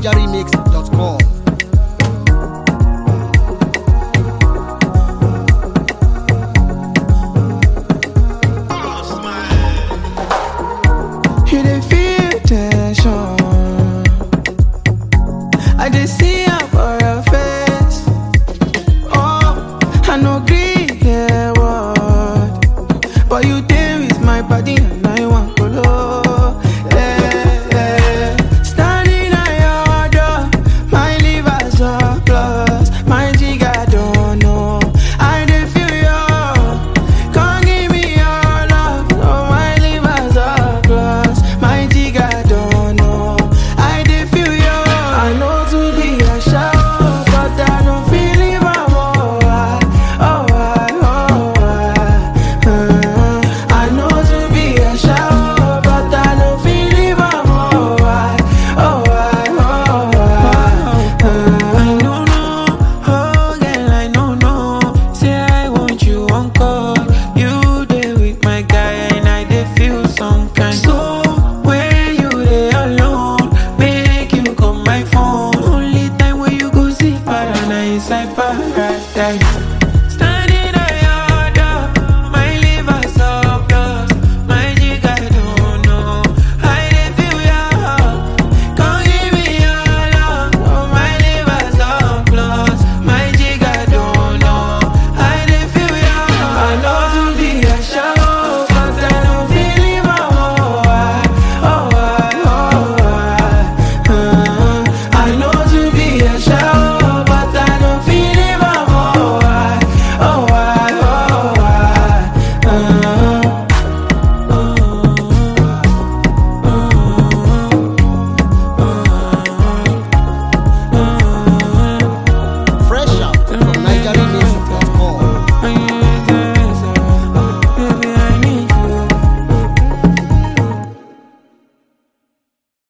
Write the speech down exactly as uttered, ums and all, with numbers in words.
niger remix dot com. You dey feel tension, I dey see am for your face. Oh, I no gree hear word, but you dey with my body and